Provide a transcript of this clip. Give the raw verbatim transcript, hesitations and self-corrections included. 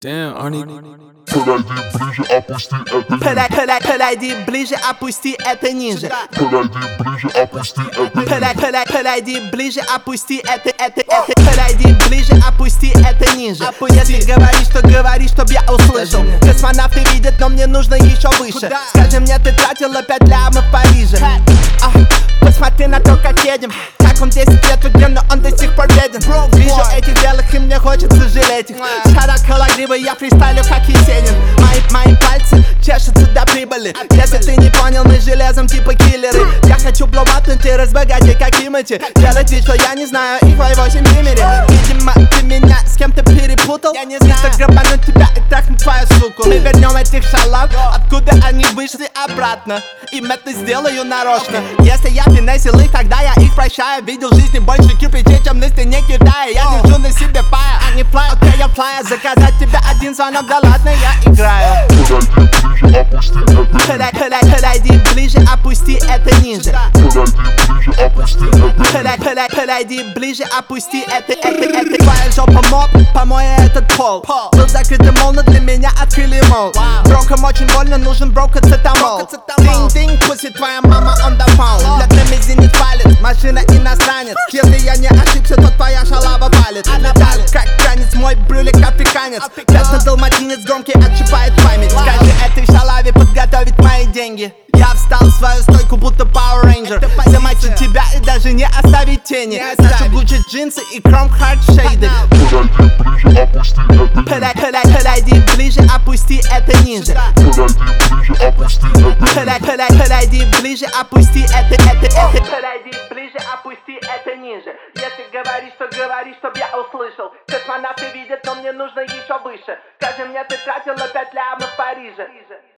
Damn, Arnie. Подойди ближе, опусти это ниже. Подойди ближе, опусти это ниже. Подойди ближе, опусти это ниже. Подойди ближе, опусти это, это, это. Подойди ближе, опусти это ниже. Если говоришь, то говори, чтоб я услышал. Космонавты видят, но мне нужно еще выше. Скажи мне, ты тратила пять лямов в Париже. А, посмотри на то, как едем. Как он десять лет уген, но он до сих пор беден. Вижу этих белых, и мне хочется жалеть их. Шароколагривый, я фристайлю, как Есенин. Мои, мои пальцы чешутся до прибыли. Если ты не понял, мы железом типа киллеры. Я хочу блоубатнуть и разбогатеть, как Тимати. Делать вид, что я не знаю их в восемь мире. Видимо, ты меня с кем-то перепутал. Я не знаю, что грабануть тебя и трахнуть твою суку. Мы вернем этих шалав, откуда они вышли обратно. Им это сделаю нарочно. Если я финесил их, тогда я их прощаю. Видел в жизни больше кирпичей, чем на стене Китая. Я держу на себе пая, а не флай. Окей, я флая, заказать тебе один звонок, да ладно, я играю. Подойди ближе, опусти это ниже. Подойди ближе, опусти это ниже. Подойди ближе, опусти это, это, это. Твоя жопа моп, помой этот пол. Был закрытый мол, но для меня открыли мол. Брокам очень больно, нужен брокоцетамол. Динг-динг, пусть твоя мама on the phone. Для Тэмми зенит палец, машина иностранец. Если я не ошибся, то твоя шалава палит. Летает как гранец, мой брюлик африканец. Пятна далматинец, громкий отщипает память. Скажи этой шалаве подготовить мои деньги. Я встал в свою стойку, будто Power Ranger. Замочить тебя и даже не оставить тени. Ношу Гуччи джинсы и Chrome Heart шейды. Подойди ближе, опусти это ниже. Подойди ближе, опусти это ниже. Подойди ближе, опусти это, это, это. Подойди ближе, опусти это ниже. Если говоришь, то говори, чтоб я услышал. Космонавты видят, но мне нужно еще выше. Скажи мне, ты тратила пять лямов в Париже.